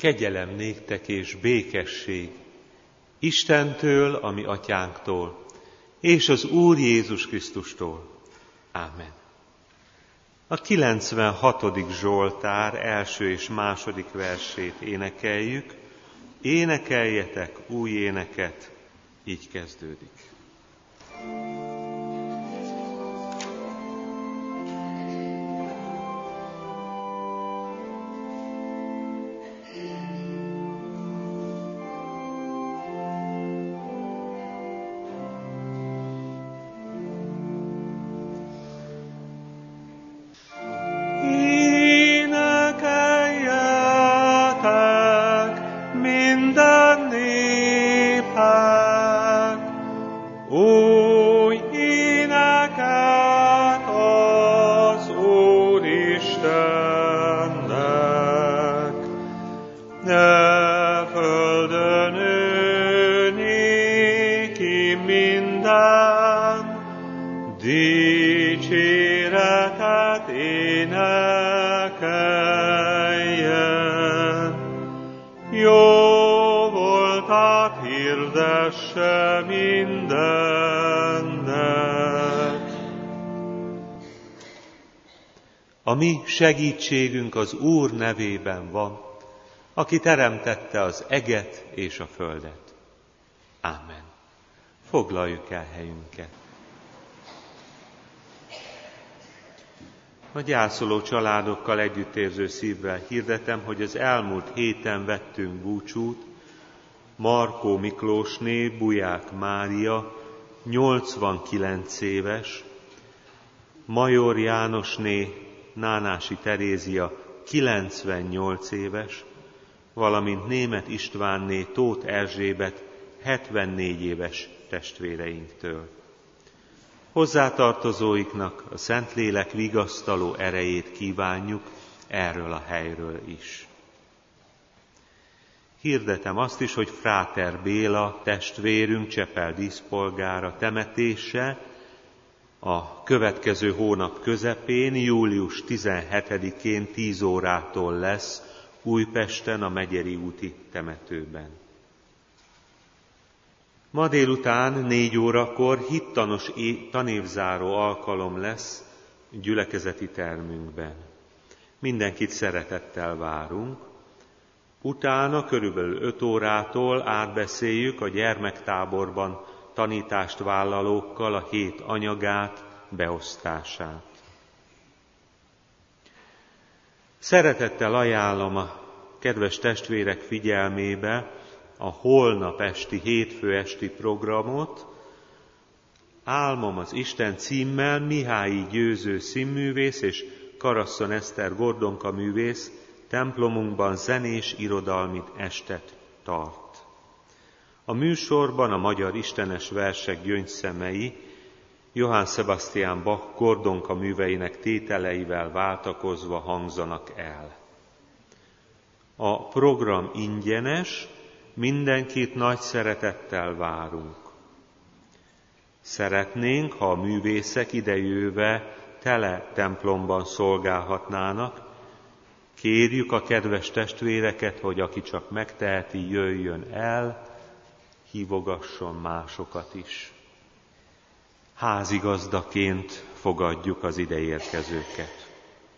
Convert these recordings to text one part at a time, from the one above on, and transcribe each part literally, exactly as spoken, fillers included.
Kegyelem néktek és békesség Istentől, a mi atyánktól, és az Úr Jézus Krisztustól. Ámen. A kilencvenhatodik Zsoltár első és második versét énekeljük. Énekeljetek új éneket, így kezdődik. Dicséretet énekeljen, jó voltat hirdesse mindennek. A mi segítségünk az Úr nevében van, aki teremtette az eget és a földet. Ámen. Foglaljuk el helyünket. A gyászoló családokkal együttérző szívvel hirdetem, hogy az elmúlt héten vettünk búcsút Markó Miklósné, Buják Mária, nyolcvankilenc éves, Major Jánosné, Nánási Terézia, kilencvennyolc éves, valamint Németh Istvánné, Tóth Erzsébet, hetvennégy éves testvéreinktől. Hozzátartozóiknak a Szentlélek vigasztaló erejét kívánjuk erről a helyről is. Hirdetem azt is, hogy Fráter Béla testvérünk, Csepel díszpolgára temetése a következő hónap közepén, július tizenhetedikén tíz órától lesz Újpesten, a Megyeri úti temetőben. Ma délután négy órakor hittanos tanévzáró alkalom lesz gyülekezeti termünkben. Mindenkit szeretettel várunk. Utána körülbelül öt órától átbeszéljük a gyermektáborban tanítást vállalókkal a hét anyagát, beosztását. Szeretettel ajánlom a kedves testvérek figyelmébe a holnap esti, hétfő esti programot. Álmom az Isten címmel Mihályi Győző színművész és Karasszon Eszter Gordonka művész templomunkban zenés irodalmi estet tart. A műsorban a magyar istenes versek gyöngyszemei Johann Sebastian Bach Gordonka műveinek tételeivel váltakozva hangzanak el. A program ingyenes, mindenkit nagy szeretettel várunk. Szeretnénk, ha a művészek idejöve tele templomban szolgálhatnának. Kérjük a kedves testvéreket, hogy aki csak megteheti, jöjjön el, hívogasson másokat is. Házigazdaként fogadjuk az ideérkezőket.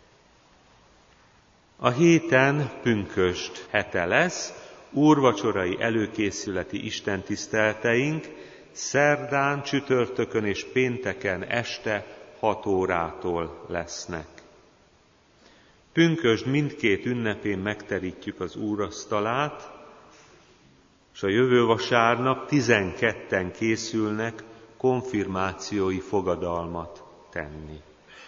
A héten pünkösd hete lesz, úrvacsorai előkészületi istentisztelteink szerdán, csütörtökön és pénteken este hat órától lesznek. Pünkösd mindkét ünnepén megterítjük az úrasztalát, és a jövő vasárnap tizenketten készülnek konfirmációi fogadalmat tenni.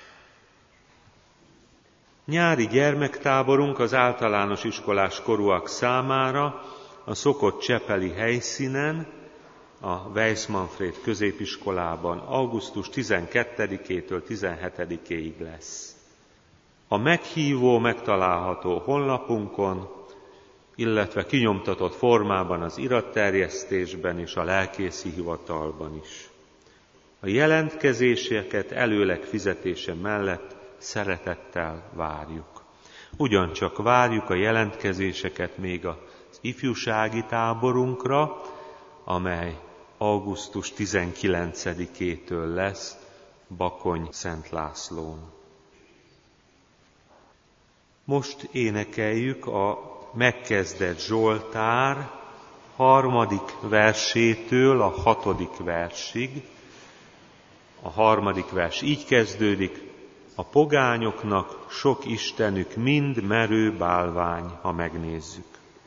Nyári gyermektáborunk az általános iskolás korúak számára a szokott csepeli helyszínen, a Weiss Manfréd középiskolában augusztus tizenkettedikétől tizenhetedikéig lesz. A meghívó megtalálható honlapunkon, illetve kinyomtatott formában az iratterjesztésben és a lelkészi hivatalban is. A jelentkezéseket előleg fizetése mellett szeretettel várjuk. Ugyancsak várjuk a jelentkezéseket még az ifjúsági táborunkra, amely augusztus tizenkilencedikétől lesz Bakony Szent Lászlón. Most énekeljük a megkezdett Zsoltár harmadik versétől a hatodik versig. A harmadik vers így kezdődik: a pogányoknak sok istenük mind merő bálvány, ha megnézzük.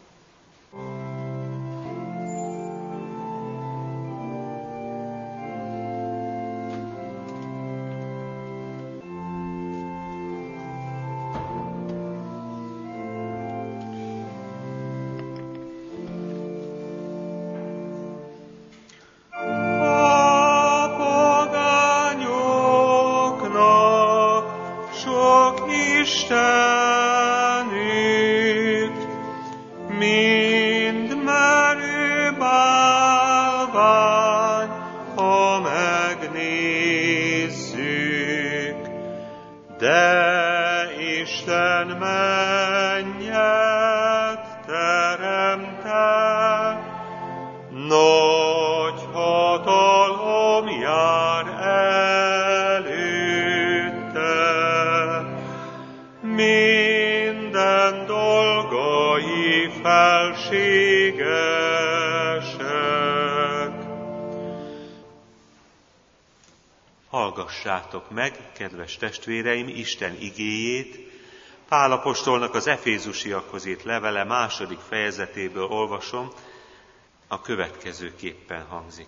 Hallgassátok meg, kedves testvéreim, Isten igéjét. Pál apostolnak az Efézusiakhoz írt levele második fejezetéből olvasom, a következőképpen hangzik.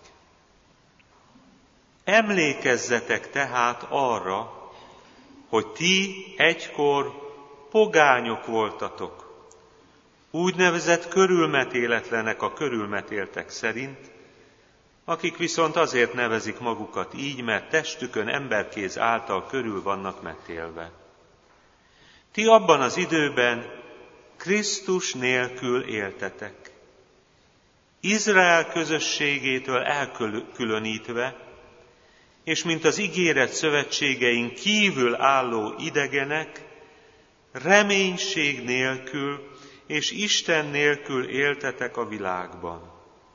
Emlékezzetek tehát arra, hogy ti egykor pogányok voltatok, úgynevezett körülmetéletlenek a körülmetéltek szerint, akik viszont azért nevezik magukat így, mert testükön emberkéz által körül vannak metélve. Ti abban az időben Krisztus nélkül éltetek, Izrael közösségétől elkülönítve, és mint az ígéret szövetségein kívül álló idegenek, reménység nélkül és Isten nélkül éltetek a világban.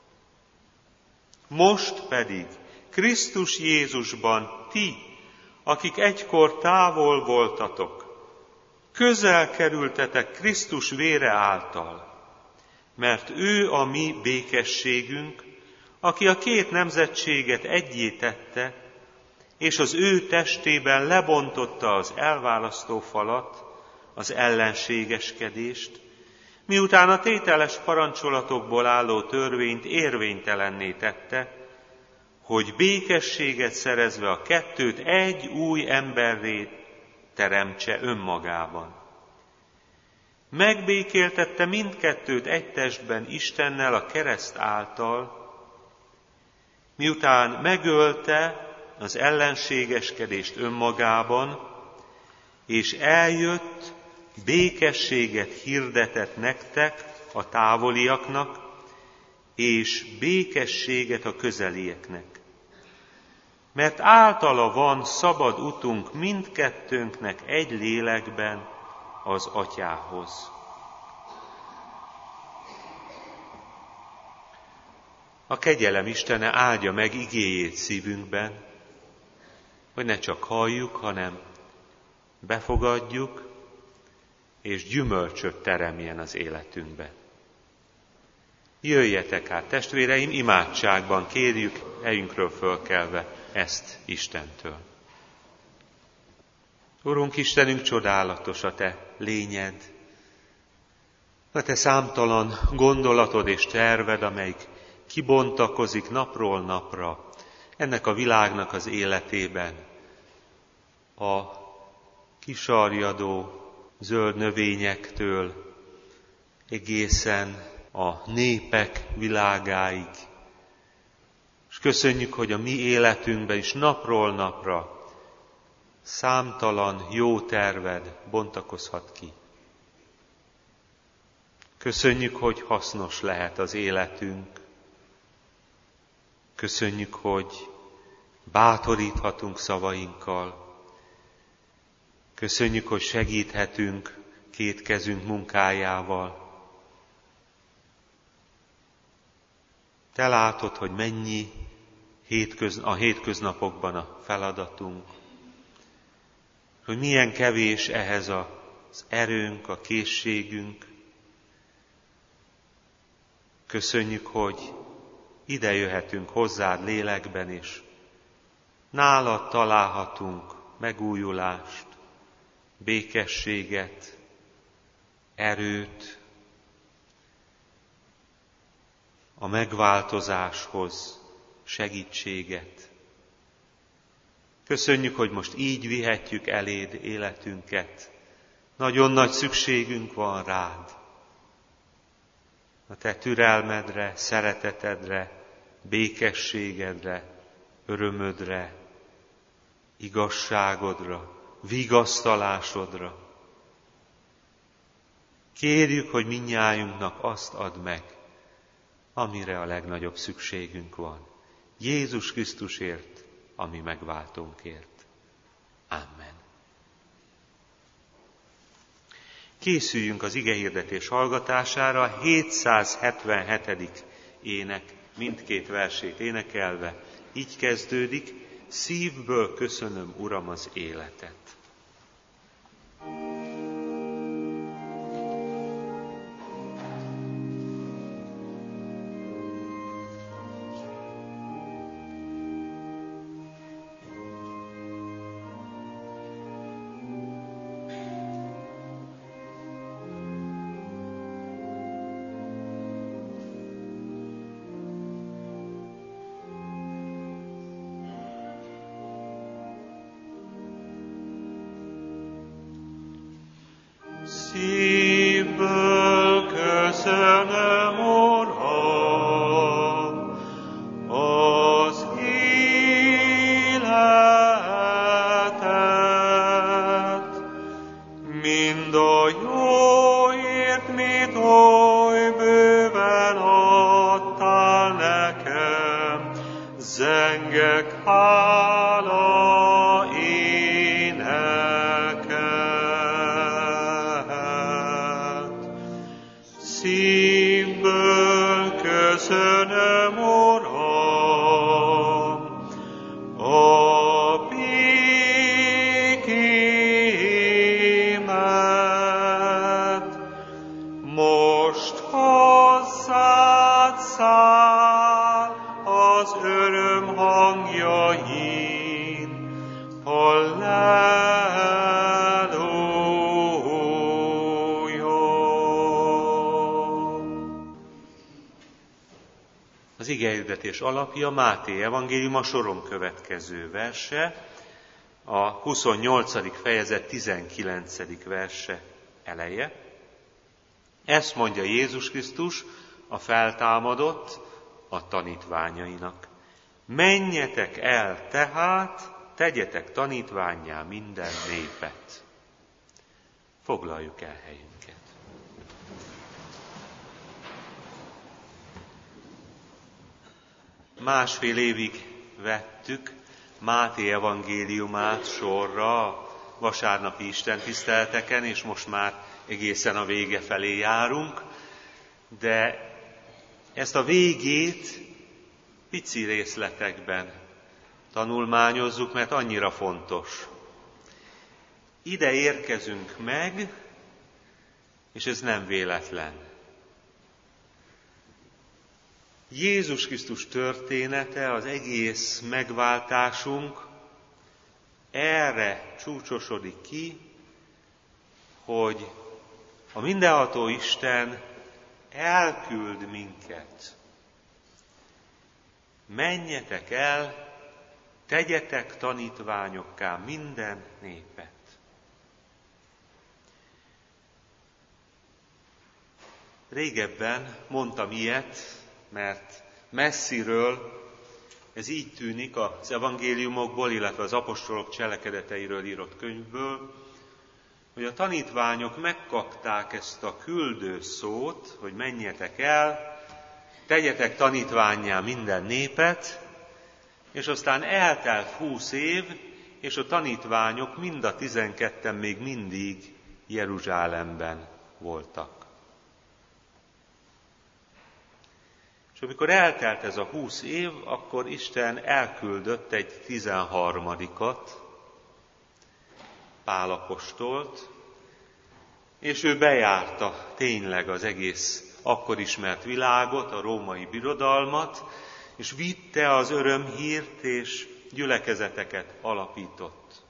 Most pedig Krisztus Jézusban ti, akik egykor távol voltatok, közel kerültetek Krisztus vére által, mert ő a mi békességünk, aki a két nemzetséget eggyé tette, és az ő testében lebontotta az elválasztó falat, az ellenségeskedést, miután a tételes parancsolatokból álló törvényt érvénytelenné tette, hogy békességet szerezve a kettőt egy új emberré teremtse önmagában. Megbékéltette mindkettőt egy testben Istennel a kereszt által, miután megölte az ellenségeskedést önmagában, és eljött, békességet hirdetett nektek, a távoliaknak, és békességet a közelieknek. Mert általa van szabad utunk mindkettőnknek egy lélekben az Atyához. A kegyelem Istene áldja meg igéjét szívünkben, hogy ne csak halljuk, hanem befogadjuk, és gyümölcsöt teremjen az életünkbe. Jöjjetek hát, testvéreim, imádságban kérjük, helyünkről fölkelve ezt Istentől. Urunk Istenünk, csodálatos a Te lényed, a Te számtalan gondolatod és terved, amelyik kibontakozik napról napra ennek a világnak az életében. A kisarjadó zöld növényektől egészen a népek világáig. És köszönjük, hogy a mi életünkben is napról napra számtalan jó terved bontakozhat ki. Köszönjük, hogy hasznos lehet az életünk. Köszönjük, hogy bátoríthatunk szavainkkal. Köszönjük, hogy segíthetünk két kezünk munkájával. Te látod, hogy mennyi hétköz, a hétköznapokban a feladatunk, hogy milyen kevés ehhez az erőnk, a készségünk. Köszönjük, hogy ide jöhetünk hozzád lélekben, és nálad találhatunk megújulást, békességet, erőt a megváltozáshoz, segítséget. Köszönjük, hogy most így vihetjük eléd életünket. Nagyon nagy szükségünk van rád. A te türelmedre, szeretetedre, békességedre, örömödre, igazságodra, vigasztalásodra. Kérjük, hogy mindnyájunknak azt add meg, amire a legnagyobb szükségünk van. Jézus Krisztusért, ami megváltónkért. Amen. Készüljünk az igehirdetés hallgatására, a hétszázhetvenhetedik ének mindkét versét énekelve. Így kezdődik: szívből köszönöm, Uram, az életet. Szívből köszönöm, Uram, az életet, mind a jóért, mit oly bőven adtál nekem, zengek hála szívből köszönöm, Uram, a békémet. Most hozzád száll az öröm hangjain, Az igehirdetés alapja Máté evangéliuma soron következő verse, a huszonnyolcadik fejezet tizenkilencedik verse eleje. Ezt mondja Jézus Krisztus a feltámadott a tanítványainak: menjetek el tehát, tegyetek tanítvánnyá minden népet. Foglaljuk el helyünket. Másfél évig vettük Máté evangéliumát sorra a vasárnapi istentiszteleteken, és most már egészen a vége felé járunk, de ezt a végét pici részletekben tanulmányozzuk, mert annyira fontos. Ide érkezünk meg, és ez nem véletlen. Jézus Krisztus története, az egész megváltásunk erre csúcsosodik ki, hogy a mindenható Isten elküld minket. Menjetek el, tegyetek tanítványokká minden népet. Régebben mondtam ilyet, mert messziről ez így tűnik az evangéliumokból, illetve az apostolok cselekedeteiről írott könyvből, hogy a tanítványok megkapták ezt a küldő szót, hogy menjetek el, tegyetek tanítvánnyá minden népet, és aztán eltelt húsz év, és a tanítványok mind a tizenketten még mindig Jeruzsálemben voltak. És amikor eltelt ez a húsz év, akkor Isten elküldött egy tizenharmadikat, Pál apostolt, és ő bejárta tényleg az egész akkor ismert világot, a római birodalmat, és vitte az örömhírt, és gyülekezeteket alapított.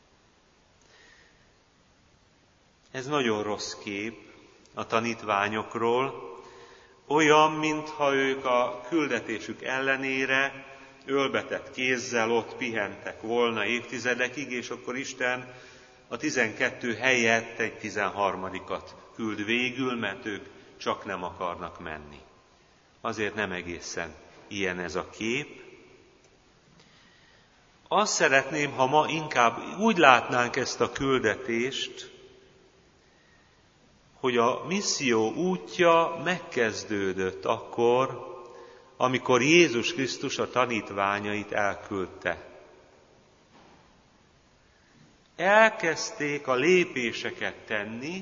Ez nagyon rossz kép a tanítványokról, olyan, mintha ők a küldetésük ellenére ölbetett kézzel ott pihentek volna évtizedekig, és akkor Isten a tizenkettő helyett egy tizenharmadikat küld végül, mert ők csak nem akarnak menni. Azért nem egészen ilyen ez a kép. Azt szeretném, ha ma inkább úgy látnánk ezt a küldetést, hogy a misszió útja megkezdődött akkor, amikor Jézus Krisztus a tanítványait elküldte. Elkezdték a lépéseket tenni,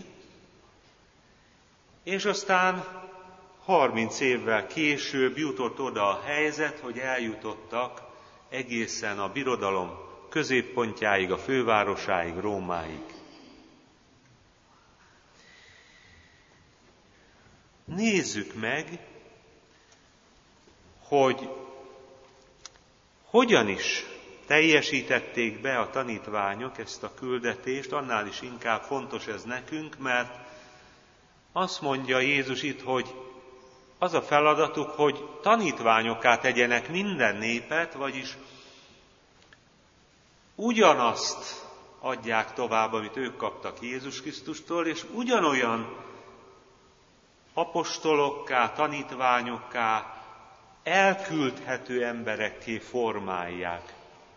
és aztán harminc évvel később jutott oda a helyzet, hogy eljutottak egészen a birodalom középpontjáig, a fővárosáig, Rómáig. Nézzük meg, hogy hogyan is teljesítették be a tanítványok ezt a küldetést, annál is inkább fontos ez nekünk, mert azt mondja Jézus itt, hogy az a feladatuk, hogy tanítványokká tegyenek minden népet, vagyis ugyanazt adják tovább, amit ők kaptak Jézus Krisztustól, és ugyanolyan apostolokká, tanítványokká, elküldhető emberekké formálják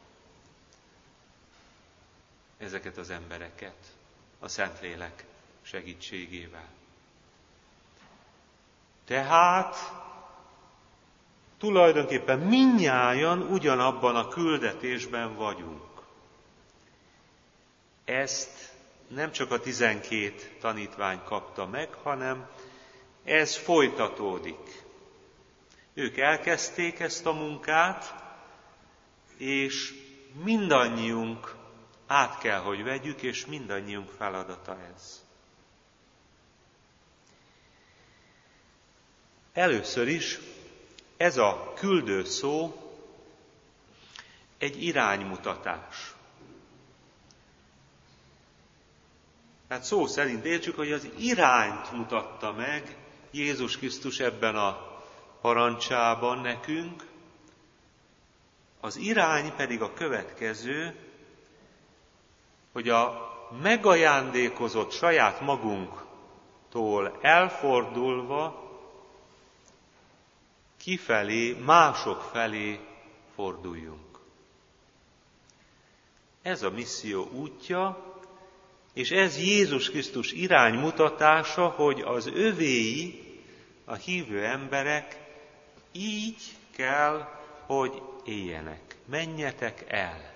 ezeket az embereket a Szentlélek segítségével. Tehát tulajdonképpen mindnyájan ugyanabban a küldetésben vagyunk. Ezt nem csak a tizenkét tanítvány kapta meg, hanem ez folytatódik. Ők elkezdték ezt a munkát, és mindannyiunk át kell, hogy vegyük, és mindannyiunk feladata ez. Először is ez a küldő szó egy iránymutatás. Tehát szó szerint értsük, hogy az irányt mutatta meg Jézus Krisztus ebben a parancsában nekünk, az irány pedig a következő, hogy a megajándékozott saját magunktól elfordulva kifelé, mások felé forduljunk. Ez a misszió útja, és ez Jézus Krisztus iránymutatása, hogy az övéi, a hívő emberek így kell, hogy éljenek. Menjetek el.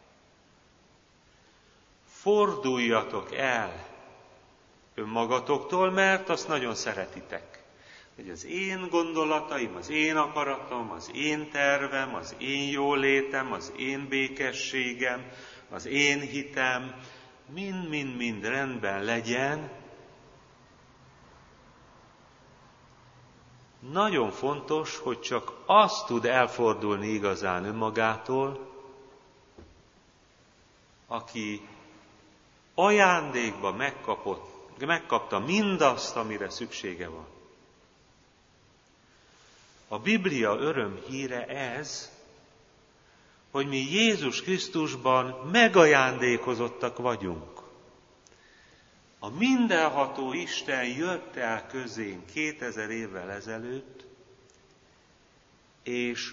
Forduljatok el önmagatoktól, mert azt nagyon szeretitek. Hogy az én gondolataim, az én akaratom, az én tervem, az én jólétem, az én békességem, az én hitem, mind-mind-mind rendben legyen. Nagyon fontos, hogy csak az tud elfordulni igazán önmagától, aki ajándékba megkapott, megkapta mindazt, amire szüksége van. A Biblia örömhíre ez, hogy mi Jézus Krisztusban megajándékozottak vagyunk. A mindenható Isten jött el közénk kétezer évvel ezelőtt, és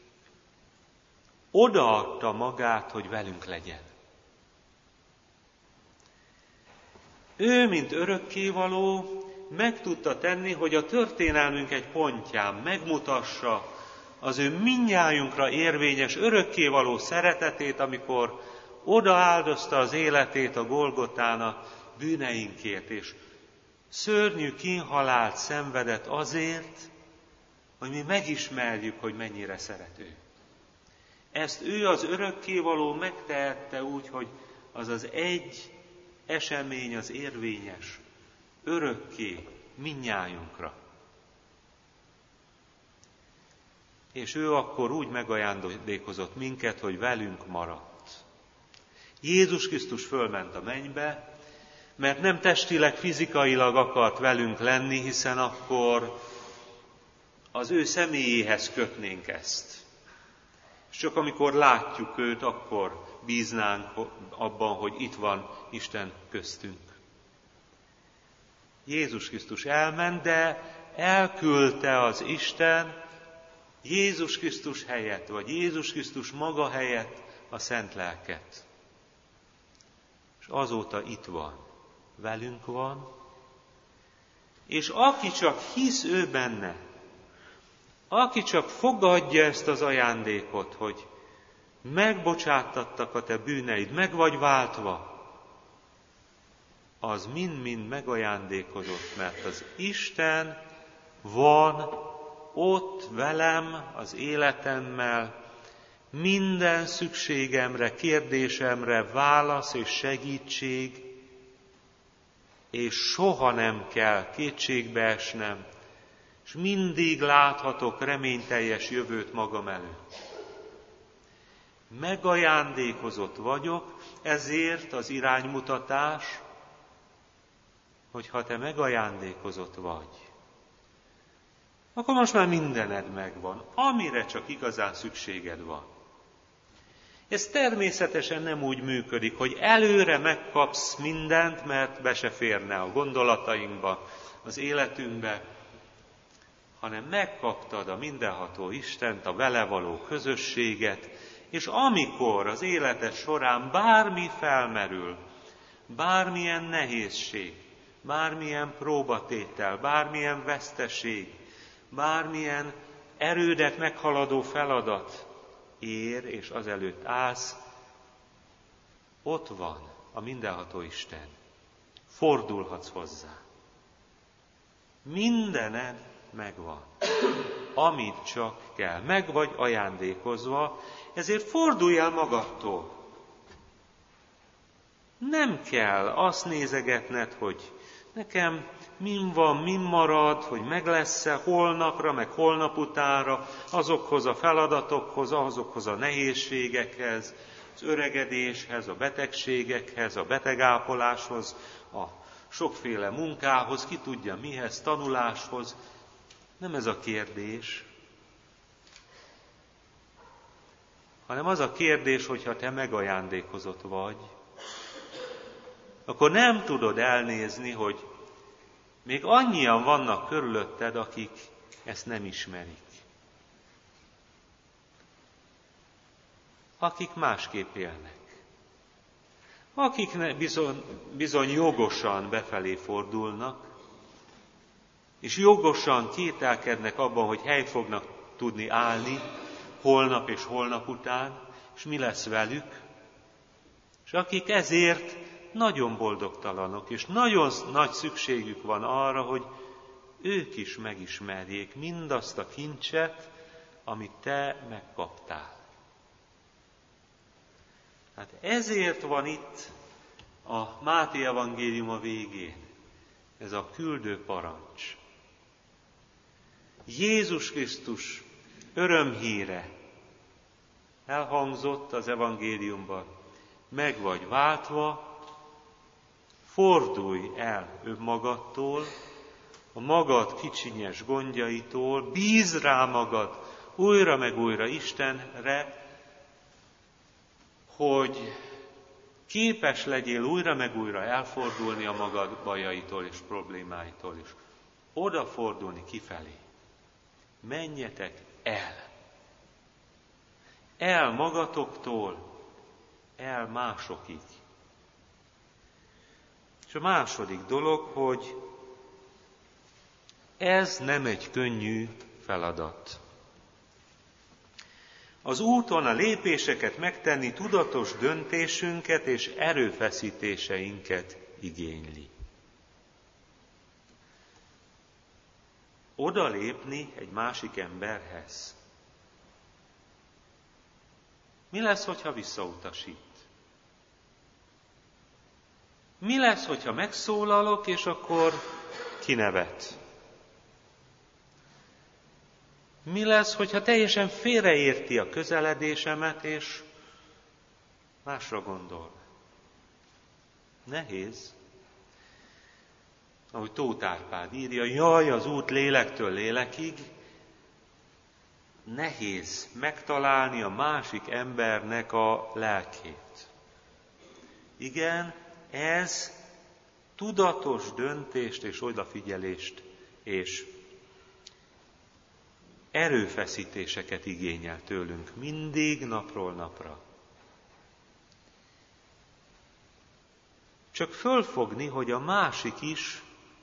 odaadta magát, hogy velünk legyen. Ő, mint örökkévaló, meg tudta tenni, hogy a történelmünk egy pontján megmutassa az ő mindnyájunkra érvényes örökkévaló szeretetét, amikor odaáldozta az életét a Golgotán a bűneinkért, és szörnyű kínhalált szenvedett azért, hogy mi megismerjük, hogy mennyire szerető. Ezt ő az örökkévaló megtehette úgy, hogy az az egy esemény az érvényes, örökké mindnyájunkra. És ő akkor úgy megajándékozott minket, hogy velünk maradt. Jézus Krisztus fölment a mennybe, mert nem testileg, fizikailag akart velünk lenni, hiszen akkor az ő személyéhez kötnénk ezt. És csak amikor látjuk őt, akkor bíznánk abban, hogy itt van Isten köztünk. Jézus Krisztus elment, de elküldte az Isten Jézus Krisztus helyett, vagy Jézus Krisztus maga helyett a Szent Lelket. És azóta itt van, velünk van, és aki csak hisz ő benne, aki csak fogadja ezt az ajándékot, hogy megbocsáttattak a te bűneid, meg vagy váltva, az mind-mind megajándékozott, mert az Isten van ott velem, az életemmel, minden szükségemre, kérdésemre válasz és segítség, és soha nem kell kétségbe esnem, és mindig láthatok reményteljes jövőt magam előtt. Megajándékozott vagyok, ezért az iránymutatás, hogy ha te megajándékozott vagy, akkor most már mindened megvan, amire csak igazán szükséged van. Ez természetesen nem úgy működik, hogy előre megkapsz mindent, mert be se férne a gondolatainkba, az életünkbe, hanem megkaptad a mindenható Istent, a vele való közösséget, és amikor az életed során bármi felmerül, bármilyen nehézség, bármilyen próbatétel, bármilyen veszteség, bármilyen erődet meghaladó feladat ér, és azelőtt állsz, ott van a mindenható Isten. Fordulhatsz hozzá. Mindened megvan, amit csak kell. Meg vagy ajándékozva, ezért fordulj el magadtól. Nem kell azt nézegetned, hogy nekem min van, min marad, hogy meg lesz-e holnapra, meg holnap utánra, azokhoz a feladatokhoz, azokhoz a nehézségekhez, az öregedéshez, a betegségekhez, a betegápoláshoz, a sokféle munkához, ki tudja mihez, tanuláshoz. Nem ez a kérdés, hanem az a kérdés, hogyha te megajándékozott vagy, akkor nem tudod elnézni, hogy még annyian vannak körülötted, akik ezt nem ismerik. Akik másképp élnek. Akik bizony, bizony jogosan befelé fordulnak, és jogosan kételkednek abban, hogy helyt fognak tudni állni holnap és holnap után, és mi lesz velük, és akik ezért nagyon boldogtalanok, és nagyon nagy szükségük van arra, hogy ők is megismerjék mindazt a kincset, amit te megkaptál. Hát ezért van itt a Máté evangélium a végén, ez a küldő parancs. Jézus Krisztus örömhíre elhangzott az evangéliumban, meg vagy váltva, fordulj el önmagadtól, a magad kicsinyes gondjaitól, bízd rá magad újra meg újra Istenre, hogy képes legyél újra meg újra elfordulni a magad bajaitól és problémáitól is. Odafordulni kifelé. Menjetek el. El magatoktól, el másokig. És a második dolog, hogy ez nem egy könnyű feladat. Az úton a lépéseket megtenni tudatos döntésünket és erőfeszítéseinket igényli. Odalépni egy másik emberhez. Mi lesz, hogyha visszautasít? Mi lesz, hogyha megszólalok, és akkor kinevet? Mi lesz, hogyha teljesen félreérti a közeledésemet, és másra gondol? Nehéz. Ahogy Tóth Árpád írja, jaj, az út lélektől lélekig, nehéz megtalálni a másik embernek a lelkét. Igen, ez tudatos döntést és odafigyelést és erőfeszítéseket igényel tőlünk mindig, napról napra. Csak fölfogni, hogy a másik is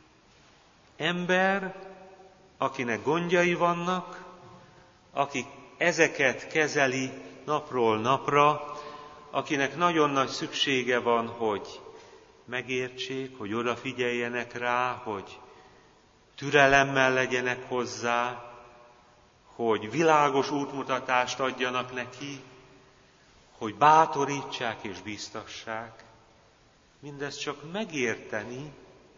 ember, akinek gondjai vannak, aki ezeket kezeli napról napra, akinek nagyon nagy szüksége van, hogy megértsék, hogy odafigyeljenek rá, hogy türelemmel legyenek hozzá, hogy világos útmutatást adjanak neki, hogy bátorítsák és bíztassák. Mindezt csak megérteni,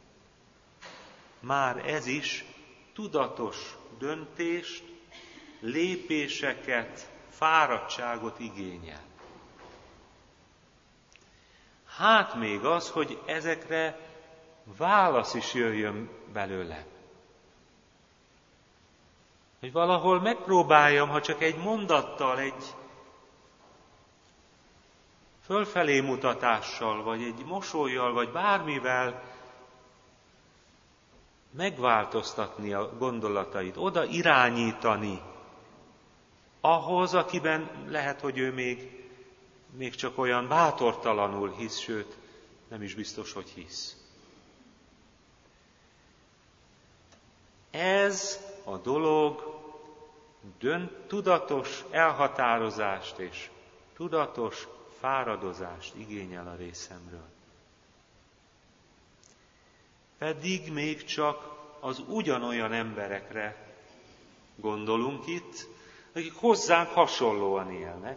már ez is tudatos döntést, lépéseket, fáradtságot igényel. Hát még az, hogy ezekre válasz is jöjjön belőle. Hogy valahol megpróbáljam, ha csak egy mondattal, egy fölfelé mutatással, vagy egy mosollyal, vagy bármivel megváltoztatni a gondolatait, oda irányítani ahhoz, akiben lehet, hogy ő még, még csak olyan bátortalanul hisz, sőt, nem is biztos, hogy hisz. Ez a dolog dönt, tudatos elhatározást és tudatos fáradozást igényel a részemről. Pedig még csak az ugyanolyan emberekre gondolunk itt, akik hozzánk hasonlóan élnek.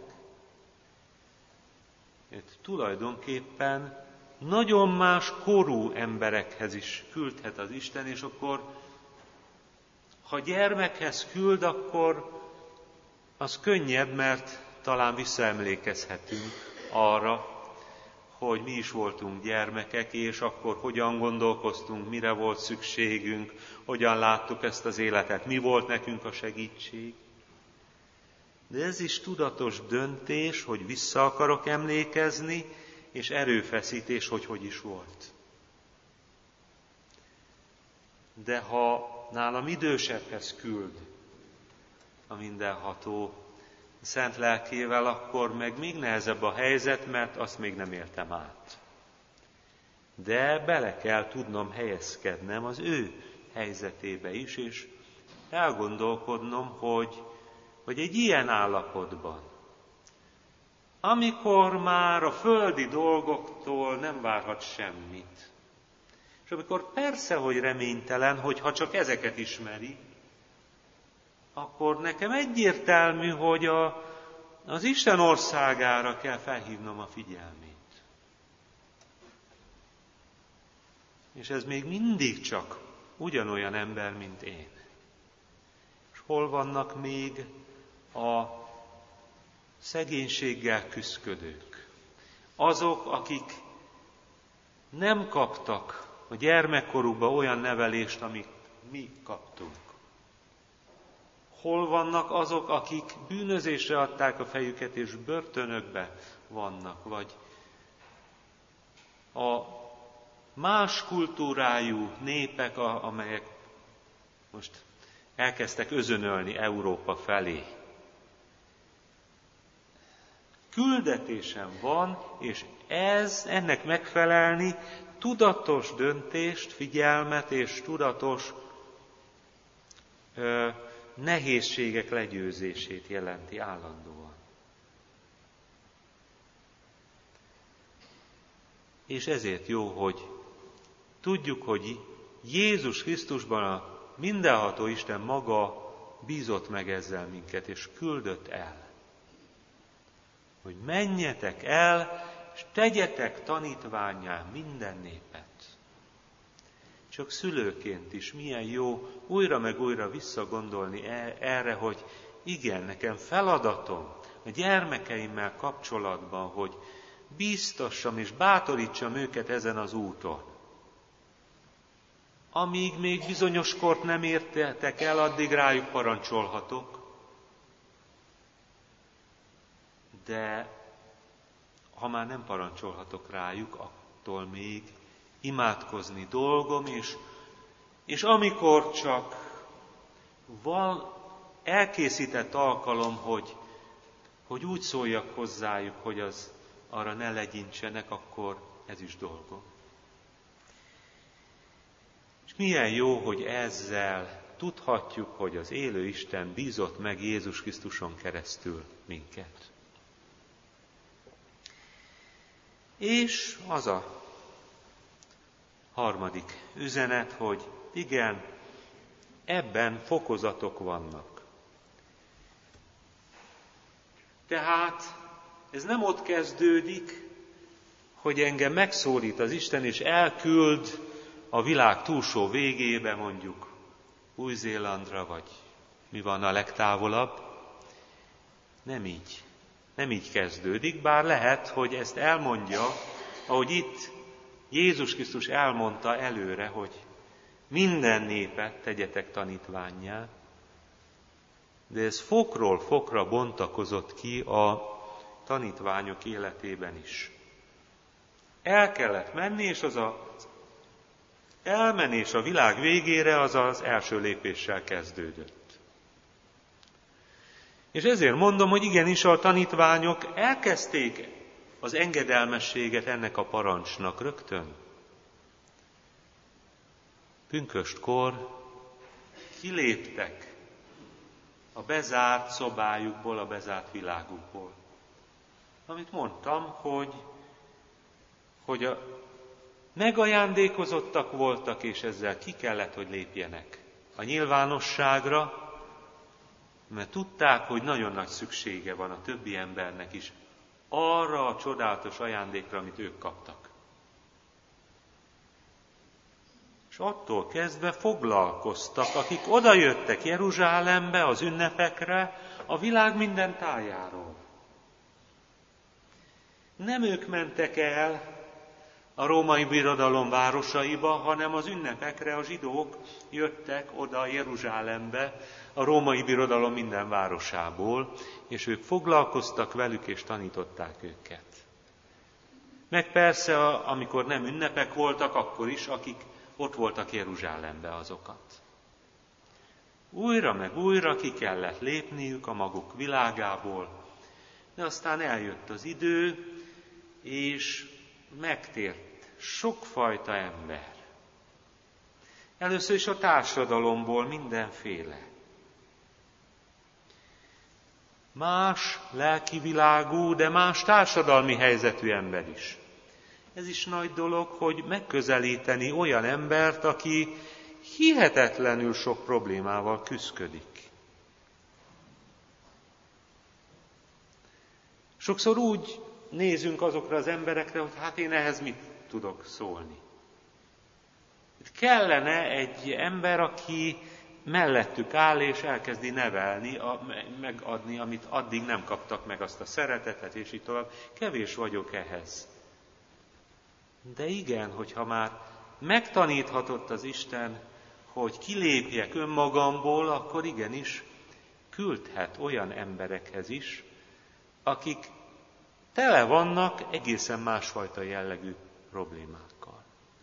Itt tulajdonképpen nagyon más korú emberekhez is küldhet az Isten, és akkor, ha gyermekhez küld, akkor az könnyebb, mert talán visszaemlékezhetünk arra, hogy mi is voltunk gyermekek, és akkor hogyan gondolkoztunk, mire volt szükségünk, hogyan láttuk ezt az életet, mi volt nekünk a segítség. De ez is tudatos döntés, hogy vissza akarok emlékezni, és erőfeszítés, hogy hogy is volt. De ha nálam idősebbhez küld a mindenható szent lelkével, akkor meg még nehezebb a helyzet, mert azt még nem éltem át. De bele kell tudnom helyezkednem az ő helyzetébe is, és elgondolkodnom, hogy, hogy egy ilyen állapotban, amikor már a földi dolgoktól nem várhat semmit, és amikor persze, hogy reménytelen, hogy ha csak ezeket ismeri, akkor nekem egyértelmű, hogy a, az Isten országára kell felhívnom a figyelmét. És ez még mindig csak ugyanolyan ember, mint én. És hol vannak még a szegénységgel küszködők? Azok, akik nem kaptak a gyermekkorukban olyan nevelést, amit mi kaptunk. Hol vannak azok, akik bűnözésre adták a fejüket, és börtönökbe vannak, vagy a más kultúrájú népek, amelyek most elkezdtek özönölni Európa felé. Küldetésem van, és ez, ennek megfelelni tudatos döntést, figyelmet és tudatos ö, nehézségek legyőzését jelenti állandóan. És ezért jó, hogy tudjuk, hogy Jézus Krisztusban a mindenható Isten maga bízott meg ezzel minket, és küldött el. Hogy menjetek el, és tegyetek tanítvánnyá minden népet. Csak szülőként is milyen jó újra meg újra visszagondolni erre, hogy igen, nekem feladatom a gyermekeimmel kapcsolatban, hogy bíztassam és bátorítsam őket ezen az úton. Amíg még bizonyos kort nem értetek el, addig rájuk parancsolhatok. De ha már nem parancsolhatok rájuk, attól még imádkozni dolgom, és, és amikor csak van elkészített alkalom, hogy, hogy úgy szóljak hozzájuk, hogy az arra ne legyintsenek, akkor ez is dolgom. És milyen jó, hogy ezzel tudhatjuk, hogy az élő Isten bízott meg Jézus Krisztuson keresztül minket. És az a harmadik üzenet, hogy igen, ebben fokozatok vannak. Tehát ez nem ott kezdődik, hogy engem megszólít az Isten, és elküld a világ túlsó végébe, mondjuk Új-Zélandra, vagy mi van a legtávolabb. Nem így. Nem így kezdődik, bár lehet, hogy ezt elmondja, ahogy itt Jézus Krisztus elmondta előre, hogy minden népet tegyetek tanítvánnyá, de ez fokról fokra bontakozott ki a tanítványok életében is. El kellett menni, és az a elmenés a világ végére az az első lépéssel kezdődött. És ezért mondom, hogy igenis a tanítványok elkezdték az engedelmességet ennek a parancsnak rögtön. Pünköstkor kiléptek a bezárt szobájukból, a bezárt világukból. Amit mondtam, hogy, hogy a megajándékozottak voltak, és ezzel ki kellett, hogy lépjenek a nyilvánosságra, mert tudták, hogy nagyon nagy szüksége van a többi embernek is arra a csodálatos ajándékra, amit ők kaptak. És attól kezdve foglalkoztak, akik odajöttek Jeruzsálembe az ünnepekre a világ minden tájáról. Nem ők mentek el a római birodalom városaiba, hanem az ünnepekre a zsidók jöttek oda Jeruzsálembe a római birodalom minden városából, és ők foglalkoztak velük és tanították őket. Meg persze, amikor nem ünnepek voltak, akkor is, akik ott voltak Jeruzsálembe, azokat. Újra meg újra ki kellett lépniük a maguk világából, de aztán eljött az idő, és megtért sokfajta ember. Először is a társadalomból mindenféle. Más lelki világú, de más társadalmi helyzetű ember is. Ez is nagy dolog, hogy megközelíteni olyan embert, aki hihetetlenül sok problémával küszködik. Sokszor úgy nézünk azokra az emberekre, hogy hát én ehhez mit tudok szólni. Itt kellene egy ember, aki mellettük áll és elkezdi nevelni, a, megadni, amit addig nem kaptak meg, azt a szeretetet, és így tovább. Kevés vagyok ehhez. De igen, hogyha már megtaníthatott az Isten, hogy kilépjek önmagamból, akkor igenis küldhet olyan emberekhez is, akik tele vannak egészen másfajta jellegű problémákkal.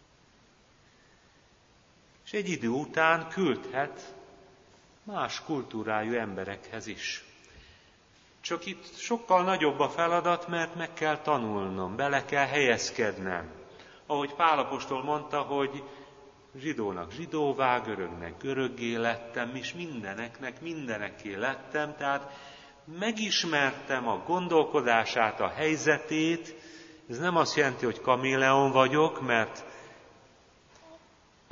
És egy idő után küldhet más kultúrájú emberekhez is. Csak itt sokkal nagyobb a feladat, mert meg kell tanulnom, bele kell helyezkednem. Ahogy Pál apostol mondta, hogy zsidónak zsidóvá, görögnek göröggé lettem, és mindeneknek mindeneké lettem, tehát megismertem a gondolkodását, a helyzetét. Ez nem azt jelenti, hogy kaméleon vagyok, mert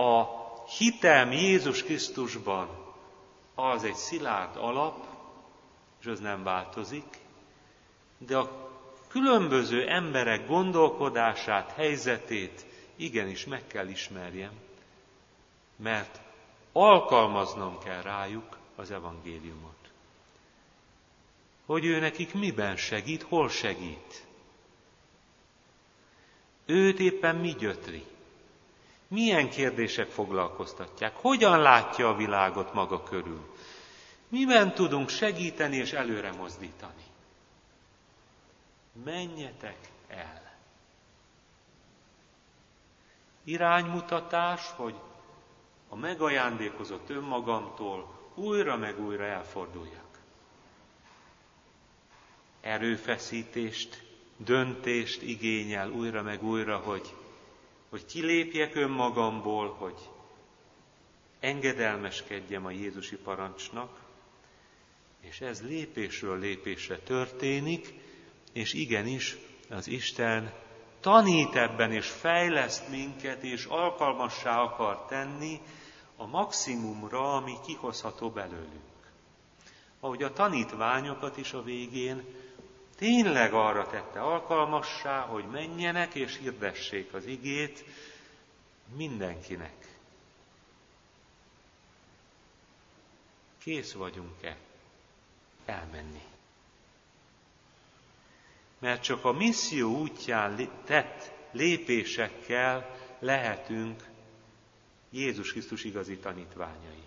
A hitem Jézus Krisztusban az egy szilárd alap, és az nem változik, de a különböző emberek gondolkodását, helyzetét igenis meg kell ismerjem, mert alkalmaznom kell rájuk az evangéliumot. Hogy ő nekik miben segít, hol segít. Őt éppen mi gyötri? Milyen kérdések foglalkoztatják? Hogyan látja a világot maga körül? Miben tudunk segíteni és előre mozdítani? Menjetek el! Iránymutatás, hogy a megajándékozott önmagamtól újra meg újra elforduljak. Erőfeszítést, döntést igényel újra meg újra, hogy, hogy kilépjek önmagamból, hogy engedelmeskedjem a Jézusi parancsnak, és ez lépésről lépésre történik, és igenis az Isten tanít ebben, és fejleszt minket, és alkalmassá akar tenni a maximumra, ami kihozható belőlünk. Ahogy a tanítványokat is a végén tényleg arra tette alkalmassá, hogy menjenek és hirdessék az igét mindenkinek. Kész vagyunk-e elmenni? Mert csak a misszió útján tett lépésekkel lehetünk Jézus Krisztus igazi tanítványai.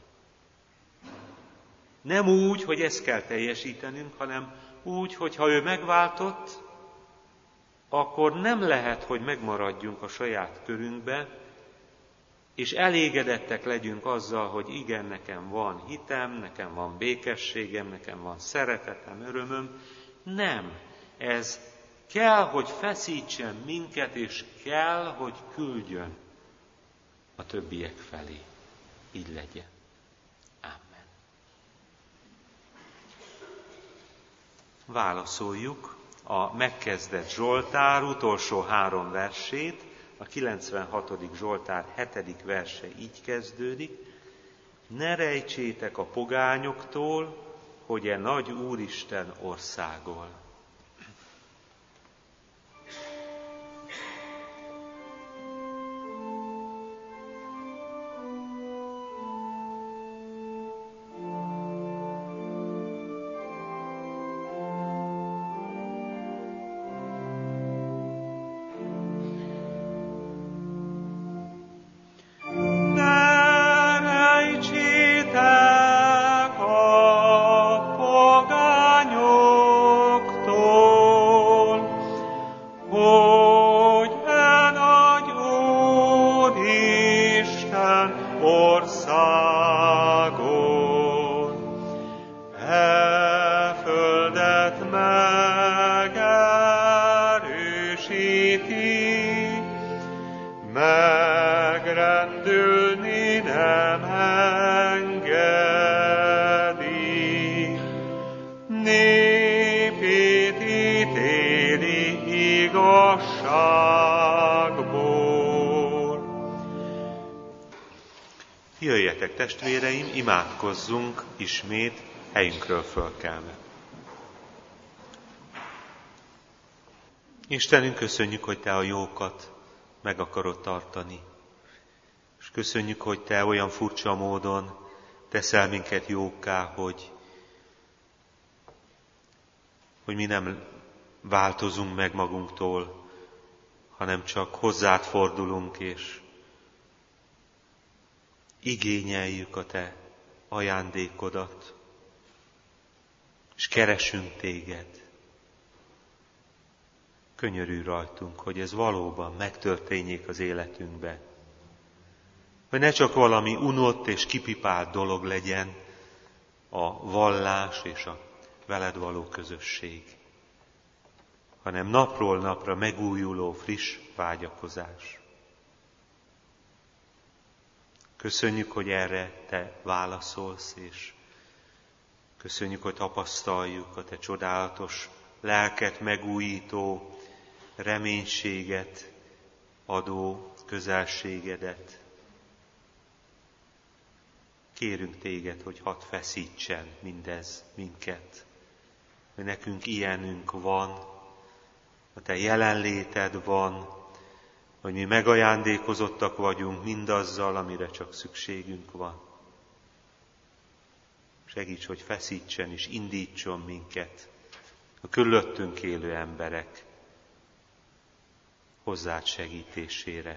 Nem úgy, hogy ezt kell teljesítenünk, hanem úgy, hogy ha ő megváltott, akkor nem lehet, hogy megmaradjunk a saját körünkbe, és elégedettek legyünk azzal, hogy igen, nekem van hitem, nekem van békességem, nekem van szeretetem, örömöm. Nem. Ez kell, hogy feszítsen minket, és kell, hogy küldjön a többiek felé. Így legyen. Amen. Válaszoljuk a megkezdett Zsoltár utolsó három versét. A kilencvenhatodik Zsoltár hetedik verse így kezdődik. Ne rejtsétek a pogányoktól, hogy e nagy Úristen országol. Megrendülni nem engedi, népét ítéli igazságból. Jöjjetek, testvéreim, imádkozzunk ismét helyünkről fölkelve. Istenünk, köszönjük, hogy Te a jókat meg akarod tartani. És köszönjük, hogy Te olyan furcsa módon teszel minket jókká, hogy, hogy mi nem változunk meg magunktól, hanem csak hozzád fordulunk, és igényeljük a Te ajándékodat, és keresünk Téged. Könyörülj rajtunk, hogy ez valóban megtörténjék az életünkben. Hogy ne csak valami unott és kipipált dolog legyen a vallás és a veled való közösség, hanem napról napra megújuló, friss vágyakozás. Köszönjük, hogy erre Te válaszolsz, és köszönjük, hogy tapasztaljuk a Te csodálatos, lelket megújító, reménységet adó közelségedet. kérünk téged, hogy hadd feszítsen mindez minket, hogy nekünk ilyenünk van, a te jelenléted van, hogy mi megajándékozottak vagyunk mindazzal, amire csak szükségünk van. Segíts, hogy feszítsen és indítson minket a körülöttünk élő emberek hozzád segítésére.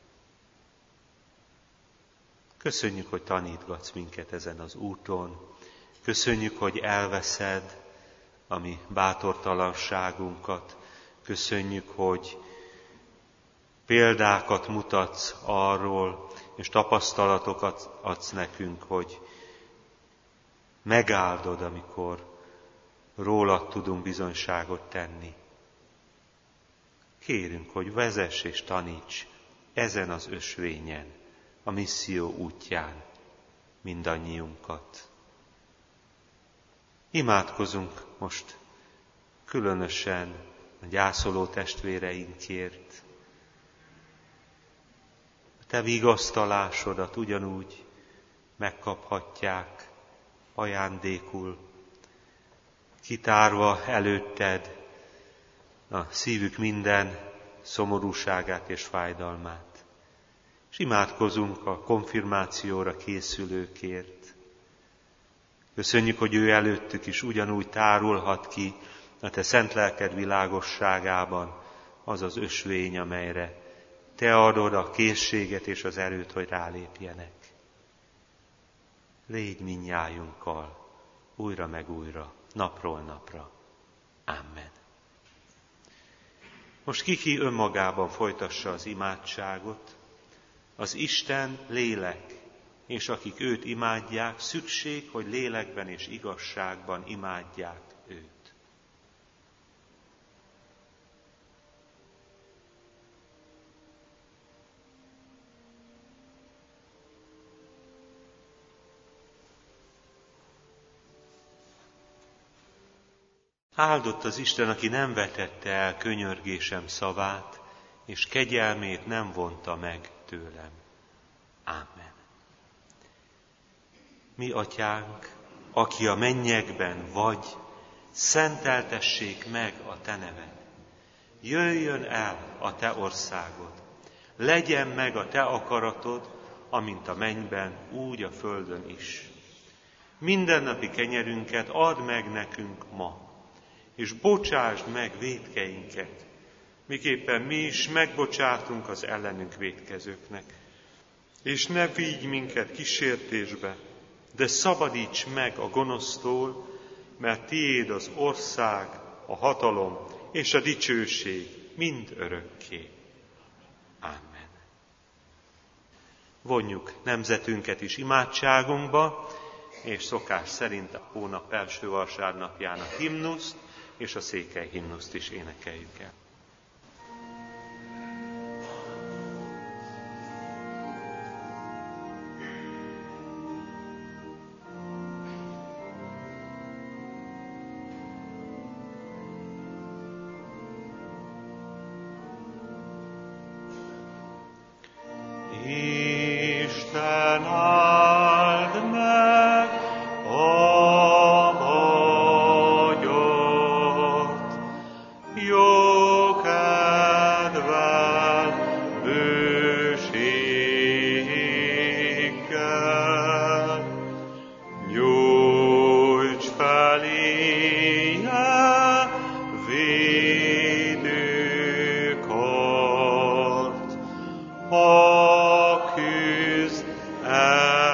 Köszönjük, hogy tanítgatsz minket ezen az úton. Köszönjük, hogy elveszed a mi bátortalanságunkat. Köszönjük, hogy példákat mutatsz arról, és tapasztalatokat adsz nekünk, hogy megáldod, amikor rólad tudunk bizonyságot tenni. Kérünk, hogy vezess és taníts ezen az ösvényen, a misszió útján mindannyiunkat. Imádkozunk most különösen a gyászoló testvéreinkért. A te vigasztalásodat ugyanúgy megkaphatják ajándékul, kitárva előtted a szívük minden szomorúságát és fájdalmát. És imádkozunk a konfirmációra készülőkért. Köszönjük, hogy ő előttük is ugyanúgy tárulhat ki a te szent lelked világosságában az az ösvény, amelyre te adod a készséget és az erőt, hogy rálépjenek. Légy mindnyájunkkal, újra meg újra, napról napra. Amen. Most ki-ki önmagában folytassa az imádságot, az Isten lélek, és akik őt imádják, szükség, hogy lélekben és igazságban imádják őt. Áldott az Isten, aki nem vetette el könyörgésem szavát, és kegyelmét nem vonta meg tőlem. Ámen. Mi atyánk, aki a mennyekben vagy, szenteltessék meg a te neved. Jöjjön el a te országod, legyen meg a te akaratod, amint a mennyben, úgy a földön is. Mindennapi kenyerünket add meg nekünk ma, és bocsásd meg vétkeinket, miképpen mi is megbocsátunk az ellenünk vétkezőknek. És ne vigy minket kísértésbe, de szabadíts meg a gonosztól, mert tiéd az ország, a hatalom és a dicsőség mind örökké. Amen. Vonjuk nemzetünket is imádságunkba, és szokás szerint a hónap első vasárnapjának himnuszt és a székely himnuszt is énekeljük el. Isten áld meg a magyart, jó kedvel, bőséggel, nyújts feléje védőkart, a küzd el.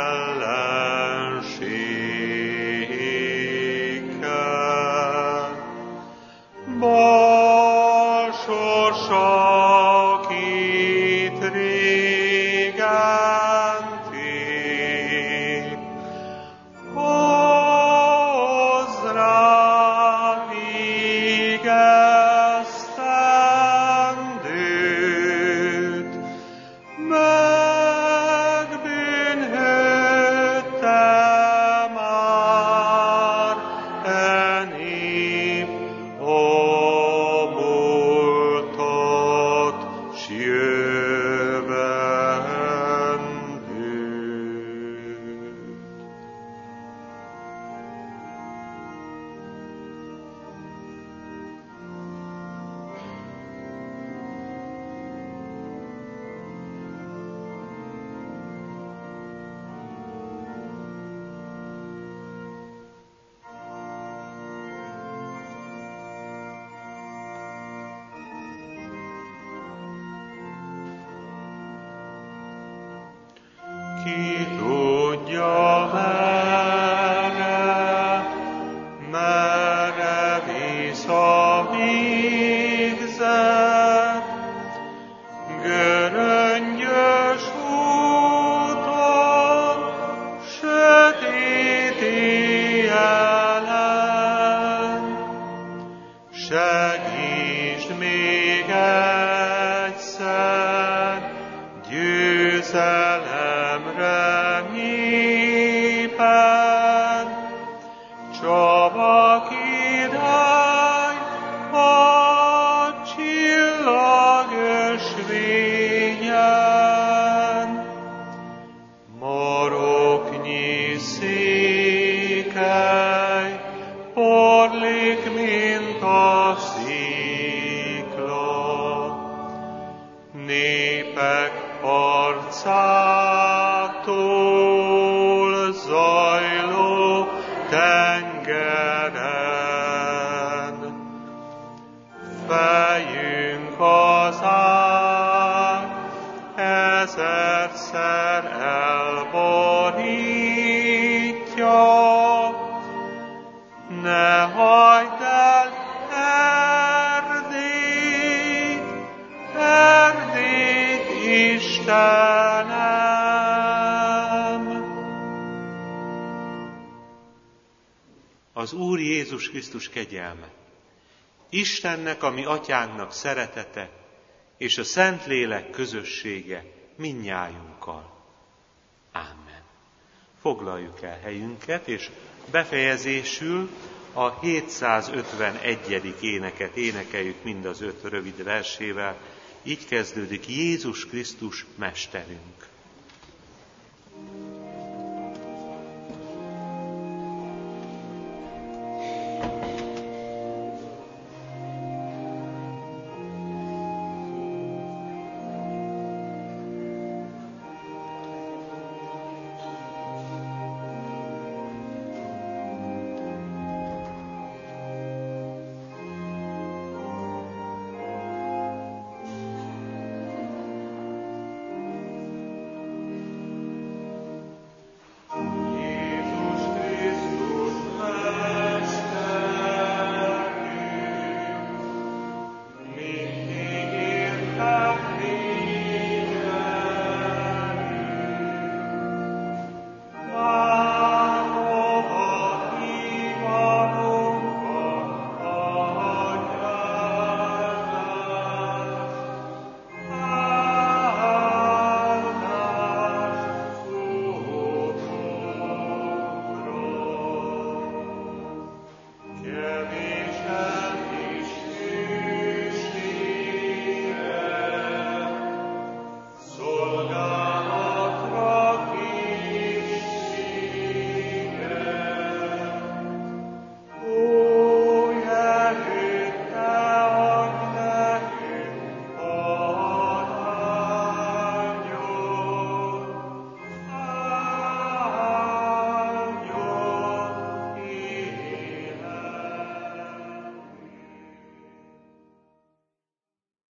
ki tudja merre, merre visz a végzet, göröngyös úton, sötét éjjelen. Segítsd még egyszer, győzelemre népen, Csaba király a csillagösvényen. Maroknyi székely porlik, mint a szikla, népek arcától zajló tengeren. Fejünk az ár ezerszer elborítja, ne hagyd el Erdélyt, Erdélyt, Istenem! Az Úr Jézus Krisztus kegyelme, Istennek, a mi atyánknak szeretete, és a Szentlélek közössége mindnyájunkkal. Ámen. Foglaljuk el helyünket, és befejezésül a hétszázötvenegyedik éneket énekeljük mind az öt rövid versével. Így kezdődik: Jézus Krisztus Mesterünk.